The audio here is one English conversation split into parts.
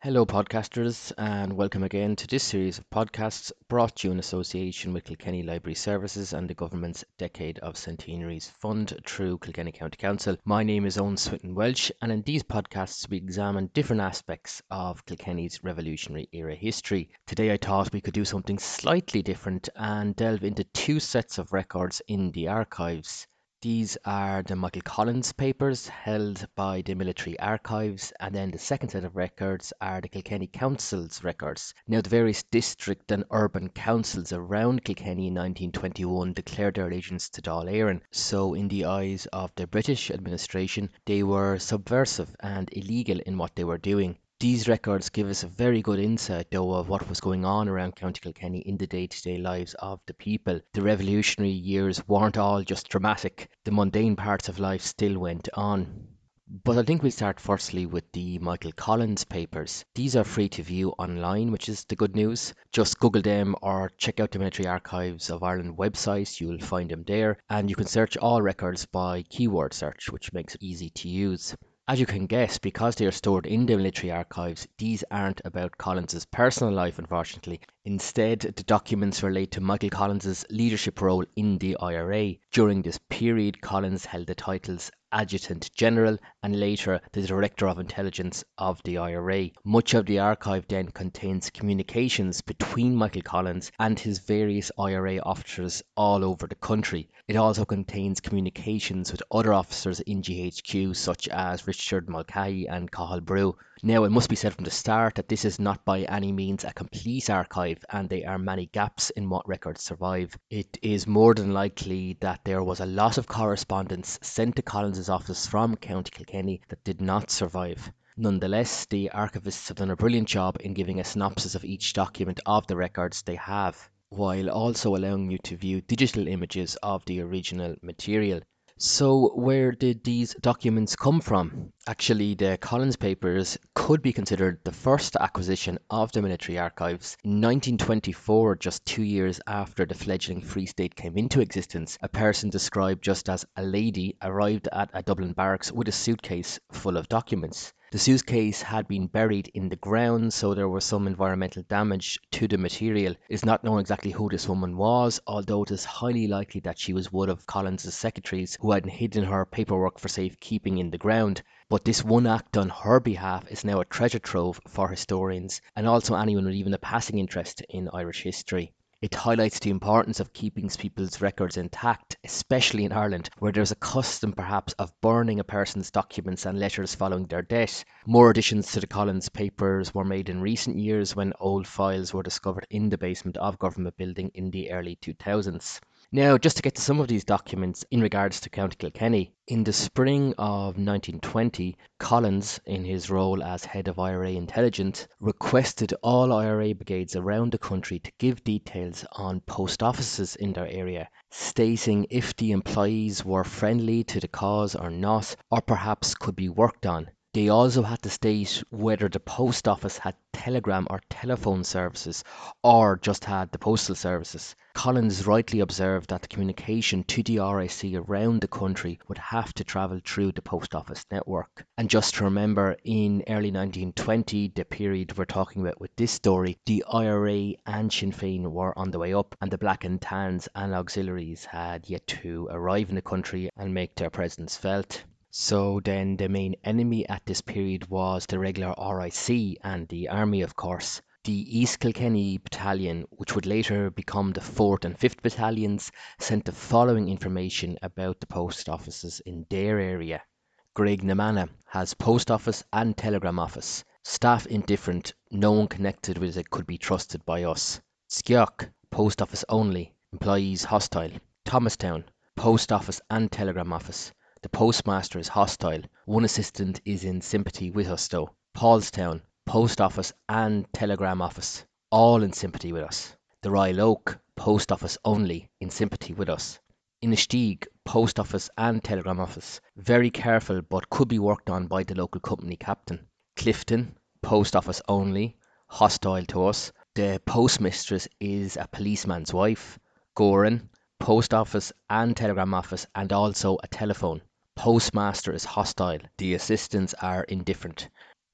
Hello, podcasters, and welcome again to this series of podcasts brought to you in association with Kilkenny Library Services and the Government's Decade of Centenaries Fund through Kilkenny County Council. My name is Owen Swinton Welsh, and in these podcasts, we examine different aspects of Kilkenny's Revolutionary era history. Today, I thought we could do something slightly different and delve into two sets of records in the archives. These are the Michael Collins papers held by the Military Archives, and then the second set of records are the Kilkenny Council's records. Now, the various district and urban councils around Kilkenny in 1921 declared their allegiance to Dáil Éireann, so in the eyes of the British administration, they were subversive and illegal in what they were doing. These records give us a very good insight, though, of what was going on around County Kilkenny in the day-to-day lives of the people. The revolutionary years weren't all just dramatic. The mundane parts of life still went on. But I think we'll start firstly with the Michael Collins papers. These are free to view online, which is the good news. Just Google them or check out the Military Archives of Ireland website, you'll find them there. And you can search all records by keyword search, which makes it easy to use. As you can guess, because they are stored in the military archives, these aren't about Collins's personal life, unfortunately. Instead, the documents relate to Michael Collins's leadership role in the IRA. During this period, Collins held the titles Adjutant General and later the Director of Intelligence of the IRA. Much of the archive then contains communications between Michael Collins and his various IRA officers all over the country. It also contains communications with other officers in GHQ such as Richard Mulcahy and Cathal Brew. Now, it must be said from the start that this is not by any means a complete archive and there are many gaps in what records survive. It is more than likely that there was a lot of correspondence sent to Collins's office from County Kilkenny that did not survive. Nonetheless, the archivists have done a brilliant job in giving a synopsis of each document of the records they have, while also allowing you to view digital images of the original material. So, where did these documents come from? Actually, the Collins papers could be considered the first acquisition of the military archives. In 1924, just 2 years after the fledgling Free State came into existence, a person described just as a lady arrived at a Dublin barracks with a suitcase full of documents. The suitcase had been buried in the ground, so there was some environmental damage to the material. It is not known exactly who this woman was, although it is highly likely that she was one of Collins's secretaries who had hidden her paperwork for safekeeping in the ground. But this one act on her behalf is now a treasure trove for historians and also anyone with even a passing interest in Irish history. It highlights the importance of keeping people's records intact, especially in Ireland, where there's a custom perhaps of burning a person's documents and letters following their death. More additions to the Collins papers were made in recent years when old files were discovered in the basement of Government Building in the early 2000s. Now, just to get to some of these documents in regards to County Kilkenny, in the spring of 1920, Collins, in his role as head of IRA intelligence, requested all IRA brigades around the country to give details on post offices in their area, stating if the employees were friendly to the cause or not, or perhaps could be worked on. They also had to state whether the post office had telegram or telephone services or just had the postal services. Collins rightly observed that the communication to the RIC around the country would have to travel through the post office network. And just to remember, in early 1920, the period we're talking about with this story, the IRA and Sinn Féin were on the way up and the Black and Tans and auxiliaries had yet to arrive in the country and make their presence felt. So then the main enemy at this period was the regular RIC and the army, of course. The East Kilkenny Battalion, which would later become the 4th and 5th Battalions, sent the following information about the post offices in their area. Graignamanagh has post office and telegram office. Staff indifferent, no one connected with it could be trusted by us. Skioch, post office only, employees hostile. Thomastown, post office and telegram office. The postmaster is hostile. One assistant is in sympathy with us though. Paulstown, post office and telegram office, all in sympathy with us. The Royal Oak, post office only, in sympathy with us. Inistioge, post office and telegram office, very careful but could be worked on by the local company captain. Clifton, post office only, hostile to us. The postmistress is a policeman's wife. Goran, post office and telegram office and also a telephone. Postmaster is hostile. The assistants are indifferent.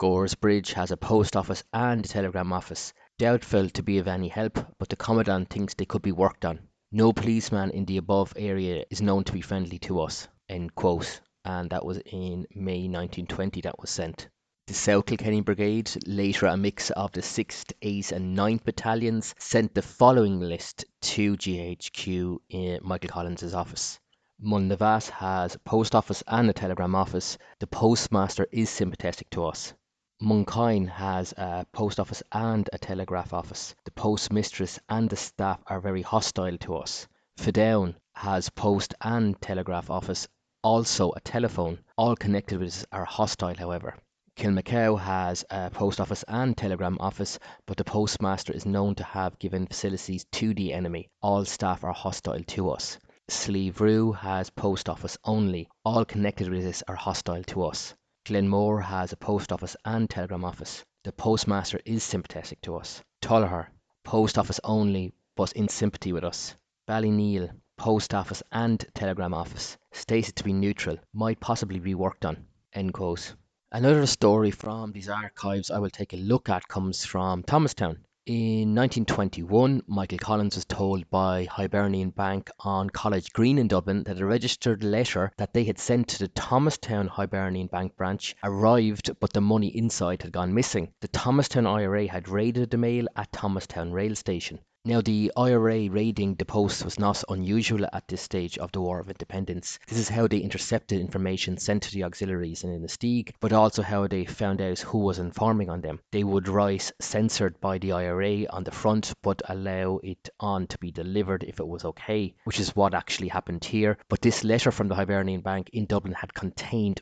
Scoresbridge has a post office and a telegram office. Doubtful to be of any help, but the Commandant thinks they could be worked on. No policeman in the above area is known to be friendly to us. End quote. And that was in May 1920 that was sent. The South Kilkenny Brigade, later a mix of the 6th, 8th and 9th Battalions, sent the following list to GHQ in Michael Collins' office. Mullinavat has a post office and a telegram office. The postmaster is sympathetic to us. Monkine has a post office and a telegraph office. The postmistress and the staff are very hostile to us. Fidown has post and telegraph office, also a telephone. All connected with us are hostile, however. Kilmacow has a post office and telegram office, but the postmaster is known to have given facilities to the enemy. All staff are hostile to us. Slieve Rue has post office only. All connected with this are hostile to us. Glenmore has a post office and telegram office. The postmaster is sympathetic to us. Tullogher, post office only, but in sympathy with us. Ballyneal, post office and telegram office. Stated to be neutral, might possibly be worked on. End quote. Another story from these archives I will take a look at comes from Thomastown. In 1921, Michael Collins was told by Hibernian Bank on College Green in Dublin that a registered letter that they had sent to the Thomastown Hibernian Bank branch arrived, but the money inside had gone missing. The Thomastown IRA had raided the mail at Thomastown rail station. Now, the IRA raiding the post was not unusual at this stage of the War of Independence. This is how they intercepted information sent to the auxiliaries in Inistioge, but also how they found out who was informing on them. They would write "censored by the IRA" on the front, but allow it on to be delivered if it was okay, which is what actually happened here. But this letter from the Hibernian Bank in Dublin had contained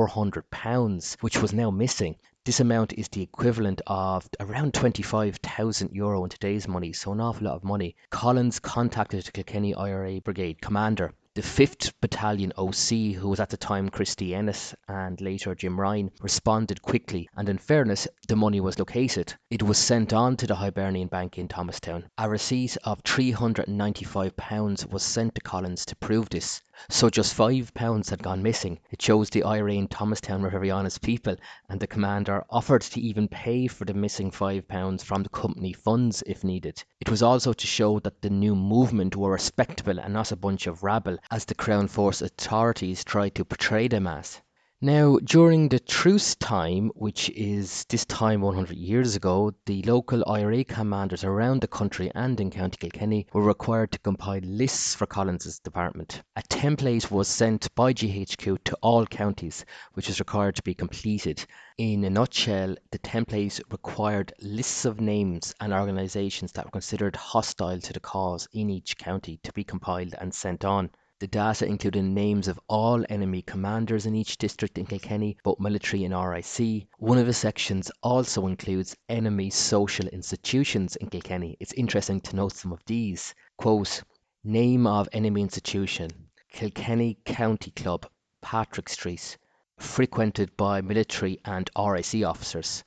£400, which was now missing. This amount is the equivalent of around €25,000 in today's money, so an awful lot of money. Collins contacted the Kilkenny IRA Brigade commander. The 5th Battalion OC, who was at the time Christy Ennis and later Jim Ryan, responded quickly, and in fairness, the money was located. It was sent on to the Hibernian Bank in Thomastown. A receipt of £395 was sent to Collins to prove this. So just £5 had gone missing. It shows the IRA in Thomastown were very honest people, and the commander offered to even pay for the missing £5 from the company funds if needed. It was also to show that the new movement were respectable and not a bunch of rabble, as the Crown Force authorities tried to portray them as. Now, during the truce time, which is this time 100 years ago, the local IRA commanders around the country and in County Kilkenny were required to compile lists for Collins's department. A template was sent by GHQ to all counties, which was required to be completed. In a nutshell, the template required lists of names and organisations that were considered hostile to the cause in each county to be compiled and sent on. The data included names of all enemy commanders in each district in Kilkenny, both military and RIC. One of the sections also includes enemy social institutions in Kilkenny. It's interesting to note some of these. Quote, name of enemy institution, Kilkenny County Club, Patrick Street, frequented by military and RIC officers.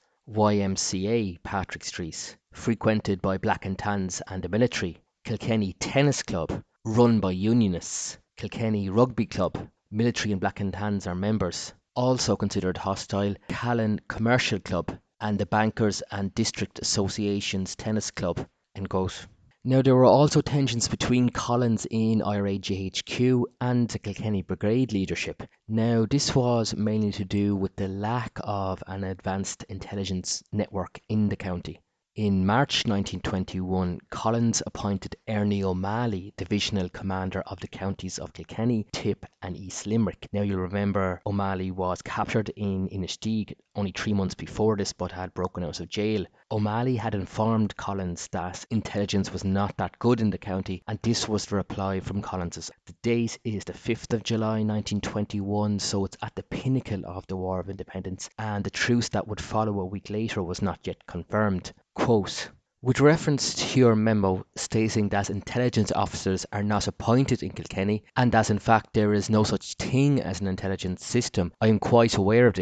YMCA, Patrick Street, frequented by Black and Tans and the military. Kilkenny Tennis Club, run by Unionists. Kilkenny Rugby Club, military and Black and Tans are members. Also considered hostile, Callan Commercial Club and the Bankers and District Associations Tennis Club. End quote. Now, there were also tensions between Collins in IRA GHQ and the Kilkenny Brigade leadership. Now, this was mainly to do with the lack of an advanced intelligence network in the county. In March 1921, Collins appointed Ernie O'Malley Divisional Commander of the counties of Kilkenny, Tip and East Limerick. Now, you'll remember O'Malley was captured in Inistioge only 3 months before this, but had broken out of jail. O'Malley had informed Collins that intelligence was not that good in the county, and this was the reply from Collins. The date is the 5th of July 1921, so it's at the pinnacle of the War of Independence, and the truce that would follow a week later was not yet confirmed. Quote, with reference to your memo stating that intelligence officers are not appointed in Kilkenny and that in fact there is no such thing as an intelligence system, I am quite aware of this.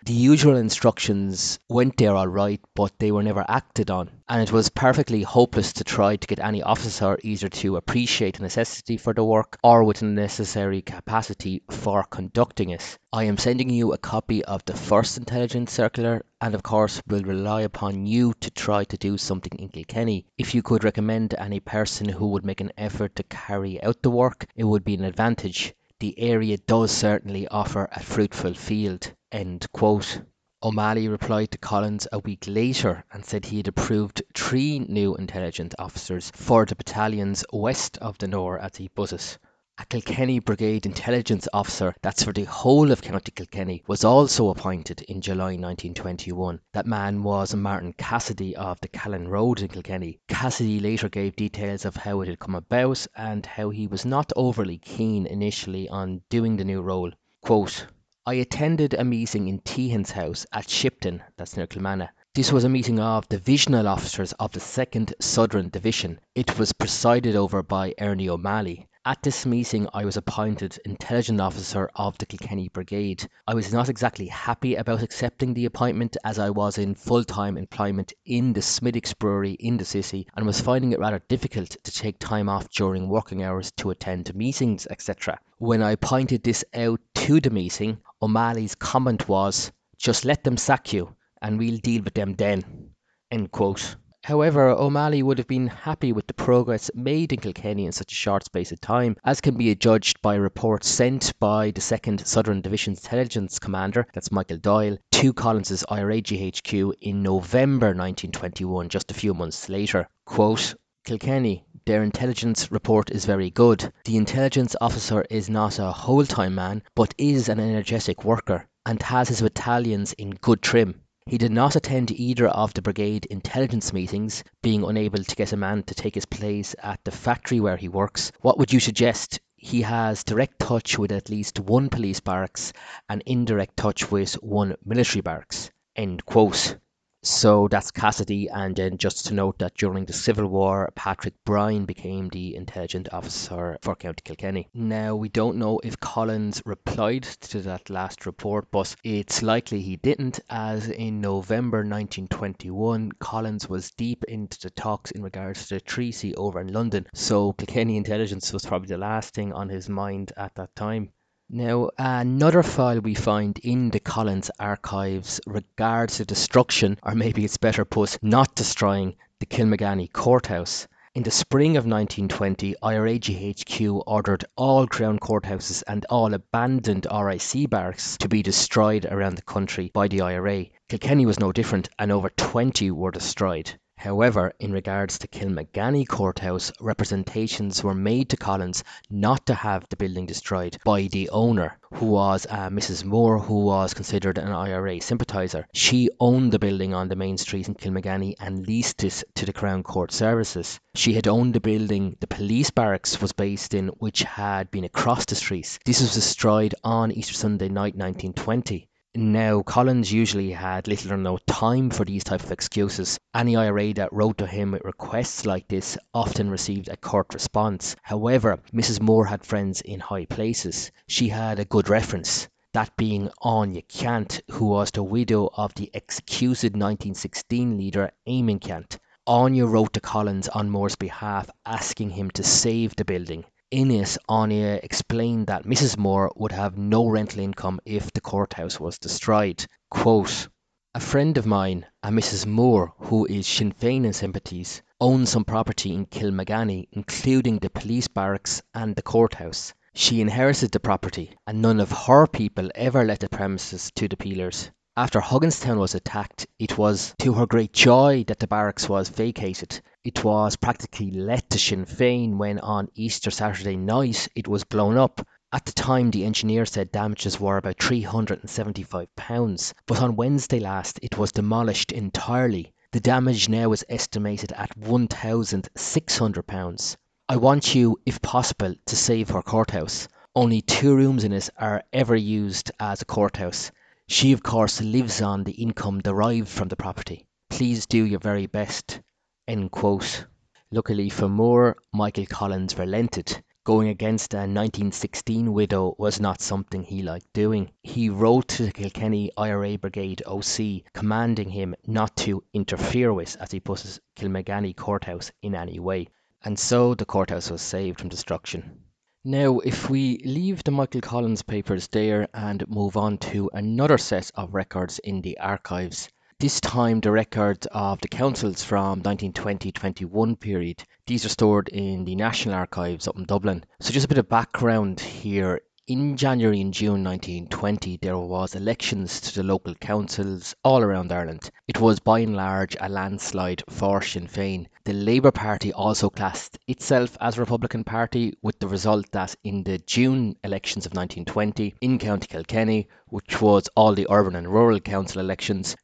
The usual instructions went there all right, but they were never acted on, and it was perfectly hopeless to try to get any officer either to appreciate the necessity for the work or with the necessary capacity for conducting it. I am sending you a copy of the first intelligence circular, and of course will rely upon you to try to do something in Kilkenny. If you could recommend any person who would make an effort to carry out the work, it would be an advantage. The area does certainly offer a fruitful field." End quote. O'Malley replied to Collins a week later and said he had approved 3 new intelligence officers for the battalions west of the Nore, as he put it. A Kilkenny Brigade Intelligence Officer, that's for the whole of County Kilkenny, was also appointed in July 1921. That man was Martin Cassidy of the Callan Road in Kilkenny. Cassidy later gave details of how it had come about and how he was not overly keen initially on doing the new role. Quote, "I attended a meeting in Tehan's house at Shipton, that's near Kilmanagh. This was a meeting of divisional officers of the 2nd Southern Division. It was presided over by Ernie O'Malley. At this meeting I was appointed Intelligence Officer of the Kilkenny Brigade. I was not exactly happy about accepting the appointment, as I was in full-time employment in the Smiddix Brewery in the city and was finding it rather difficult to take time off during working hours to attend meetings, etc. When I pointed this out to the meeting, O'Malley's comment was, 'Just let them sack you and we'll deal with them then.'" End quote. However, O'Malley would have been happy with the progress made in Kilkenny in such a short space of time, as can be judged by reports sent by the 2nd Southern Division's intelligence commander, that's Michael Doyle, to Collins's IRA GHQ in November 1921, just a few months later. Quote, "Kilkenny, their intelligence report is very good. The intelligence officer is not a whole-time man, but is an energetic worker, and has his battalions in good trim. He did not attend either of the brigade intelligence meetings, being unable to get a man to take his place at the factory where he works. What would you suggest? He has direct touch with at least 1 police barracks and indirect touch with 1 military barracks." End quote. So that's Cassidy, and then just to note that during the Civil War, Patrick Bryan became the intelligence officer for County Kilkenny. Now, we don't know if Collins replied to that last report, but it's likely he didn't, as in November 1921, Collins was deep into the talks in regards to the treaty over in London, so Kilkenny intelligence was probably the last thing on his mind at that time. Now, another file we find in the Collins archives regards the destruction, or maybe it's better put, not destroying, the Kilmagany courthouse. In the spring of 1920, IRA GHQ ordered all Crown courthouses and all abandoned RIC barracks to be destroyed around the country by the IRA. Kilkenny was no different, and over 20 were destroyed. However, in regards to Kilmagany Courthouse, representations were made to Collins not to have the building destroyed by the owner, who was Mrs. Moore, who was considered an IRA sympathiser. She owned the building on the main street in Kilmagany and leased it to the Crown Court Services. She had owned the building the police barracks was based in, which had been across the street. This was destroyed on Easter Sunday night 1920. Now, Collins usually had little or no time for these type of excuses. Any IRA that wrote to him with requests like this often received a curt response. However, Mrs. Moore had friends in high places. She had a good reference, that being Anya Cant, who was the widow of the executed 1916 leader Eamon Cant. Anya wrote to Collins on Moore's behalf asking him to save the building. In it, Anya explained that Mrs. Moore would have no rental income if the courthouse was destroyed. Quote, "A friend of mine, a Mrs. Moore, who is Sinn Féin in sympathies, owns some property in Kilmagany, including the police barracks and the courthouse. She inherited the property, and none of her people ever let the premises to the Peelers. After Hugginstown was attacked, it was to her great joy that the barracks was vacated. It was practically let to Sinn Féin when on Easter Saturday night it was blown up. At the time, the engineer said damages were about £375, but on Wednesday last it was demolished entirely. The damage now is estimated at £1,600. I want you, if possible, to save her courthouse. Only 2 rooms in it are ever used as a courthouse. She, of course, lives on the income derived from the property. Please do your very best." End quote. Luckily for Moore, Michael Collins relented. Going against a 1916 widow was not something he liked doing. He wrote to the Kilkenny IRA Brigade OC, commanding him not to interfere with, as he puts it, Kilmagany courthouse in any way. And so the courthouse was saved from destruction. Now, if we leave the Michael Collins papers there and move on to another set of records in the archives, this time the records of the councils from 1920-21 period. These are stored in the National Archives up in Dublin. So just a bit of background here. In January and June 1920, there was elections to the local councils all around Ireland. It was by and large a landslide for Sinn Féin. The Labour Party also classed itself as a Republican Party, with the result that in the June elections of 1920 in County Kilkenny, which was all the urban and rural council elections,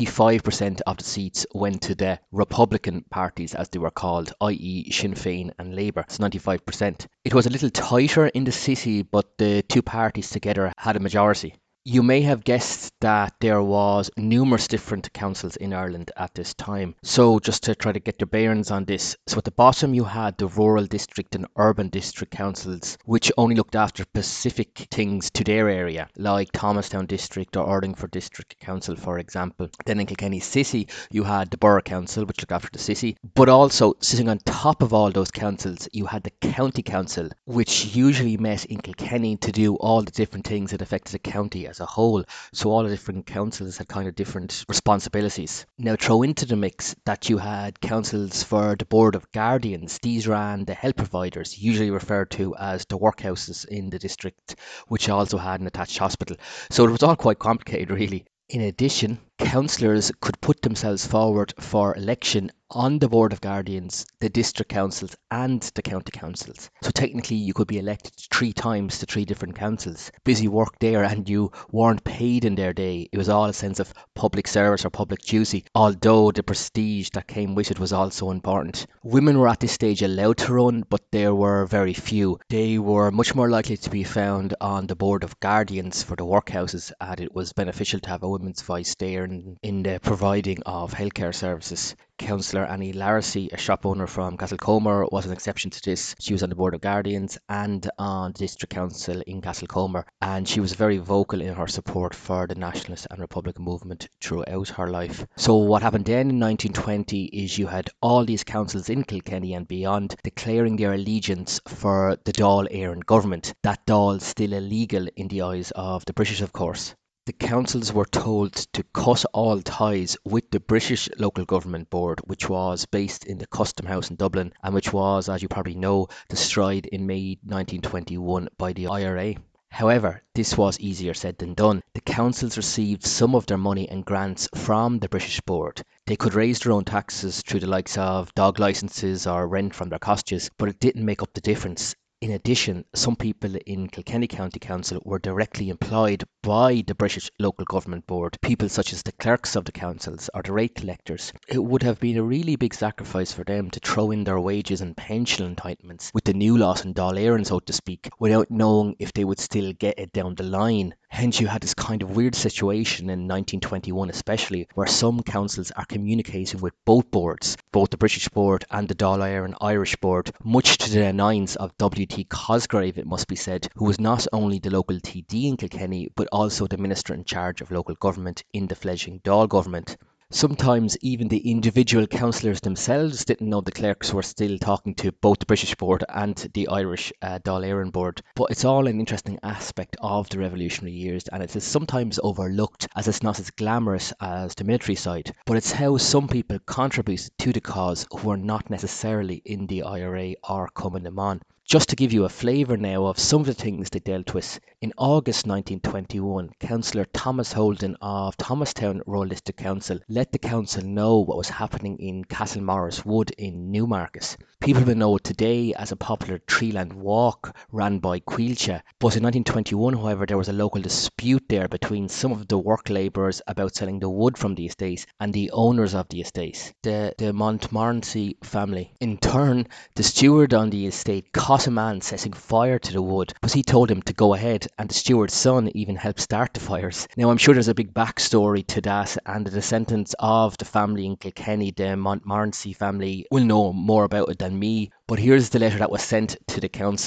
95% of the seats went to the Republican parties, as they were called, i.e. Sinn Féin and Labour. It's 95%. It was a little tighter in the city, but the two parties together had a majority. You may have guessed that there was numerous different councils in Ireland at this time. So just to try to get your bearings on this, so at the bottom you had the rural district and urban district councils, which only looked after specific things to their area, like Thomastown District or Ardingford District Council, for example. Then in Kilkenny City, you had the Borough Council, which looked after the city. But also, sitting on top of all those councils, you had the County Council, which usually met in Kilkenny to do all the different things that affected the county as a whole. So all the different councils had kind of different responsibilities. Now throw into the mix that you had councils for the Board of Guardians. These ran the health providers, usually referred to as the workhouses in the district, which also had an attached hospital. So it was all quite complicated, really. In addition, councillors could put themselves forward for election on the Board of Guardians, the district councils and the county councils. So technically you could be elected 3 times to 3 different councils. Busy work there, and you weren't paid in their day. It was all a sense of public service or public duty, although the prestige that came with it was also important. Women were at this stage allowed to run, but there were very few. They were much more likely to be found on the Board of Guardians for the workhouses, and it was beneficial to have a women's voice there in the providing of healthcare services. Councillor Annie Larissy, a shop owner from Castlecomer, was an exception to this. She was on the Board of Guardians and on the District Council in Castlecomer, and she was very vocal in her support for the nationalist and Republican movement throughout her life. So what happened then in 1920 is you had all these councils in Kilkenny and beyond declaring their allegiance for the Dáil Éireann government. That Dáil still illegal in the eyes of the British, of course. The councils were told to cut all ties with the British Local Government Board, which was based in the Custom House in Dublin and which was, as you probably know, destroyed in May 1921 by the IRA. However, this was easier said than done. The councils received some of their money and grants from the British Board. They could raise their own taxes through the likes of dog licences or rent from their cottages, but it didn't make up the difference. In addition, some people in Kilkenny County Council were directly employed by the British Local Government Board, people such as the clerks of the councils or the rate collectors. It would have been a really big sacrifice for them to throw in their wages and pension entitlements with the new loss in Dáil Éireann, so to speak, without knowing if they would still get it down the line. Hence you had this kind of weird situation in 1921 especially, where some councils are communicating with both boards, both the British Board and the Dáil Éireann Irish Board, much to the annoyance of W.T. Cosgrave, it must be said, who was not only the local TD in Kilkenny, but also the Minister in charge of local government in the fledgling Dáil government. Sometimes even the individual councillors themselves didn't know the clerks were still talking to both the British Board and the Irish Dáil Éireann Board. But it's all an interesting aspect of the revolutionary years, and it is sometimes overlooked as it's not as glamorous as the military side. But it's how some people contributed to the cause who are not necessarily in the IRA or coming them on. Just to give you a flavour now of some of the things they dealt with, in August 1921, Councillor Thomas Holden of Thomastown Rural District Council let the council know what was happening in Castlemorris Wood in Newmarket. People will know it today as a popular treeland walk ran by Coillte, but in 1921, however, there was a local dispute there between some of the work labourers about selling the wood from the estates and the owners of the estates, the Montmorency family. In turn, the steward on the estate caught a man setting fire to the wood, but he told him to go ahead, and the steward's son even helped start the fires. Now I'm sure there's a big backstory to that, and the descendants of the family in Kilkenny, the Montmorency family, will know more about it than me, but here's the letter that was sent to the council.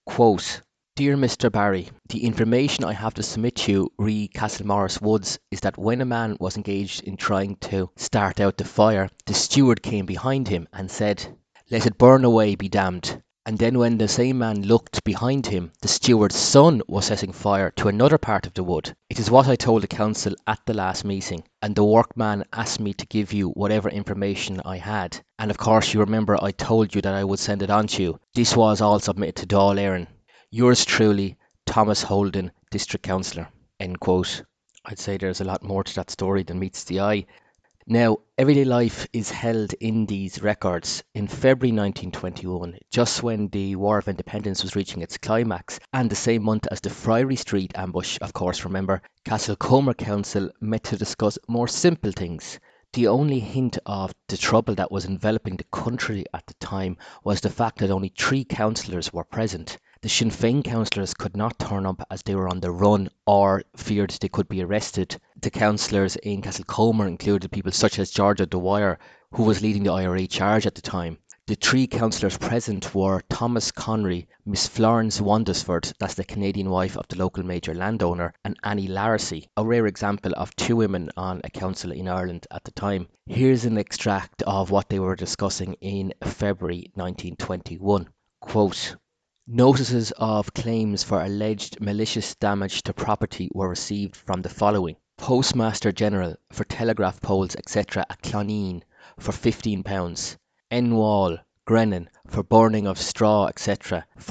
Quote, Dear Mr. Barry, the information I have to submit to you re Castlemorris Woods is that when a man was engaged in trying to start out the fire, the steward came behind him and said, Let it burn away, be damned. And then when the same man looked behind him, the steward's son was setting fire to another part of the wood. It is what I told the council at the last meeting, and the workman asked me to give you whatever information I had. And of course you remember I told you that I would send it on to you. This was all submitted to Dáil Éireann. Yours truly, Thomas Holden, District Councillor. End quote. I'd say there's a lot more to that story than meets the eye. Now, everyday life is held in these records. In February 1921, just when the War of Independence was reaching its climax, and the same month as the Friary Street ambush, of course, remember, Castlecomer Council met to discuss more simple things. The only hint of the trouble that was enveloping the country at the time was the fact that only 3 councillors were present. The Sinn Féin councillors could not turn up as they were on the run or feared they could be arrested. The councillors in Castlecomer included people such as Georgia Dwyer, who was leading the IRA charge at the time. The 3 councillors present were Thomas Connery, Miss Florence Wandesford, that's the Canadian wife of the local major landowner, and Annie Larissy, a rare example of 2 women on a council in Ireland at the time. Here's an extract of what they were discussing in February 1921. Quote, Notices of claims for alleged malicious damage to property were received from the following. Postmaster General for telegraph poles etc. at Cloneen for £15. N. Wall, Grennan for burning of straw etc. for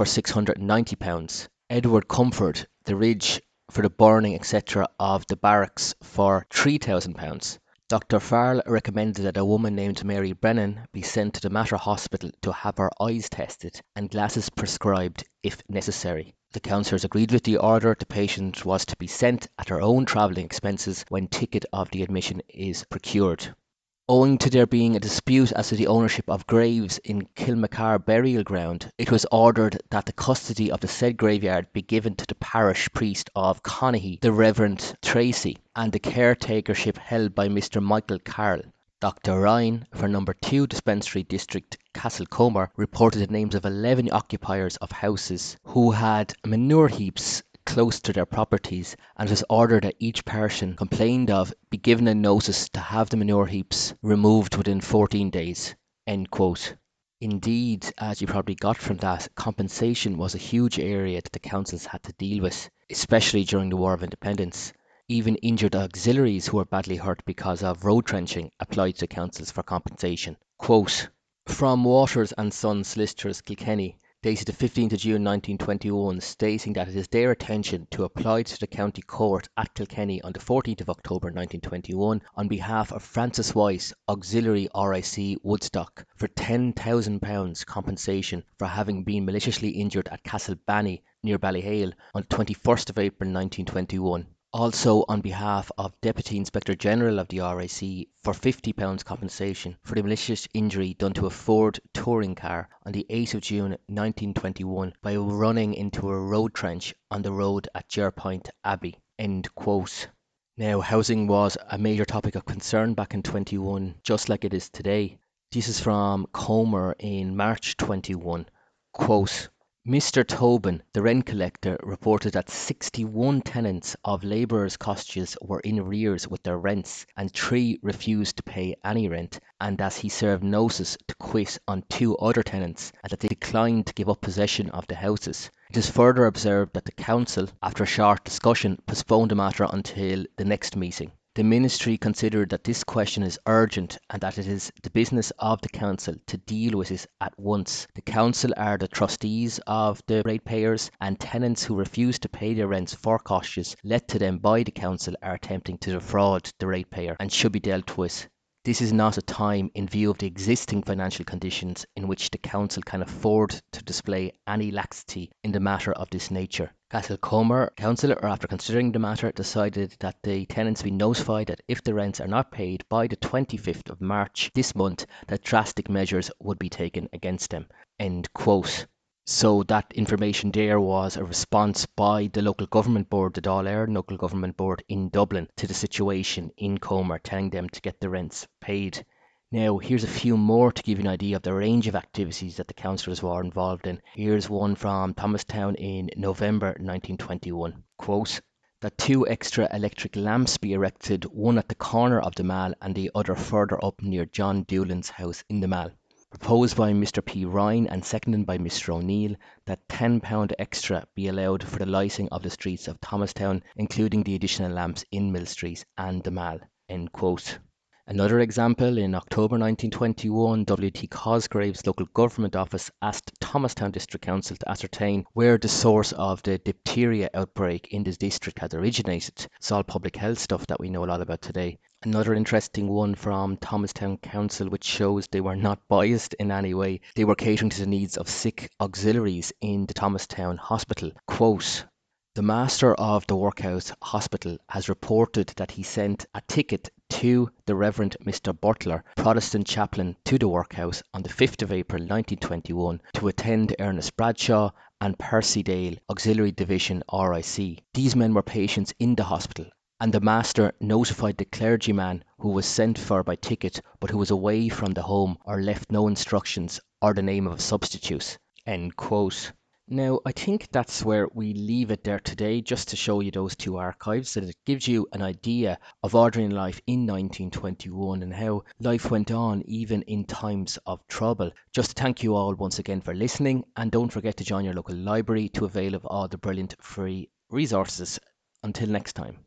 £690. Edward Comfort, The Ridge for the burning etc. of the barracks for £3,000. Dr. Farrell recommended that a woman named Mary Brennan be sent to the Mater Hospital to have her eyes tested and glasses prescribed if necessary. The councillors agreed with the order. The patient was to be sent at her own travelling expenses when ticket of the admission is procured. Owing to there being a dispute as to the ownership of graves in Kilmacar burial ground, it was ordered that the custody of the said graveyard be given to the parish priest of Conaghy, the Reverend Tracy, and the caretakership held by Mr. Michael Carroll. Dr. Ryan, for number 2 Dispensary District, Castlecomer, reported the names of 11 occupiers of houses who had manure heaps close to their properties, and it was ordered that each person complained of be given a notice to have the manure heaps removed within 14 days. End quote. Indeed, as you probably got from that, compensation was a huge area that the councils had to deal with, especially during the War of Independence. Even injured auxiliaries who were badly hurt because of road trenching applied to councils for compensation. Quote, From Waters and Sons Solicitors, Kilkenny, dated the 15th of June 1921, stating that it is their intention to apply to the County Court at Kilkenny on the 14th of October 1921 on behalf of Francis Weiss, Auxiliary RIC Woodstock, for £10,000 compensation for having been maliciously injured at Castlebanny near Ballyhale on the 21st of April 1921. Also on behalf of Deputy Inspector General of the RIC for £50 compensation for the malicious injury done to a Ford touring car on the 8th of June 1921 by running into a road trench on the road at Jerpoint Abbey. End quote. Now, housing was a major topic of concern back in 21, just like it is today. This is from Comer in March 21. Quote, Mr. Tobin, the rent collector, reported that 61 tenants of labourers' cottages were in arrears with their rents and 3 refused to pay any rent, and that he served notice to quit on 2 other tenants and that they declined to give up possession of the houses. It is further observed that the council, after a short discussion, postponed the matter until the next meeting. The Ministry considered that this question is urgent and that it is the business of the Council to deal with it at once. The Council are the trustees of the ratepayers, and tenants who refuse to pay their rents for cottages let to them by the Council are attempting to defraud the ratepayer and should be dealt with. This is not a time, in view of the existing financial conditions, in which the Council can afford to display any laxity in the matter of this nature. Castlecomer Council, after considering the matter, decided that the tenants be notified that if the rents are not paid by the 25th of March this month, that drastic measures would be taken against them. End quote. So that information there was a response by the local government board, the Dáil Éireann local government board in Dublin, to the situation in Comer, telling them to get the rents paid. Now, here's a few more to give you an idea of the range of activities that the councillors were involved in. Here's one from Thomastown in November 1921. Quote, that 2 extra electric lamps be erected, one at the corner of the Mall and the other further up near John Doolan's house in the Mall. Proposed by Mr P. Ryan and seconded by Mr O'Neill, that £10 extra be allowed for the lighting of the streets of Thomastown, including the additional lamps in Mill Street and the Mall. End quote. Another example, in October 1921, W.T. Cosgrave's local government office asked Thomastown District Council to ascertain where the source of the diphtheria outbreak in this district had originated. It's all public health stuff that we know a lot about today. Another interesting one from Thomastown Council, which shows they were not biased in any way. They were catering to the needs of sick auxiliaries in the Thomastown Hospital. Quote, the master of the workhouse hospital has reported that he sent a ticket to the Reverend Mr. Butler, Protestant chaplain to the workhouse, on the 5th of April 1921 to attend Ernest Bradshaw and Percy Dale Auxiliary Division RIC. These men were patients in the hospital, and the master notified the clergyman who was sent for by ticket but who was away from the home or left no instructions or the name of a substitute. End quote. Now, I think that's where we leave it there today, just to show you those two archives, so that it gives you an idea of ordinary life in 1921 and how life went on even in times of trouble. Just to thank you all once again for listening, and don't forget to join your local library to avail of all the brilliant free resources. Until next time.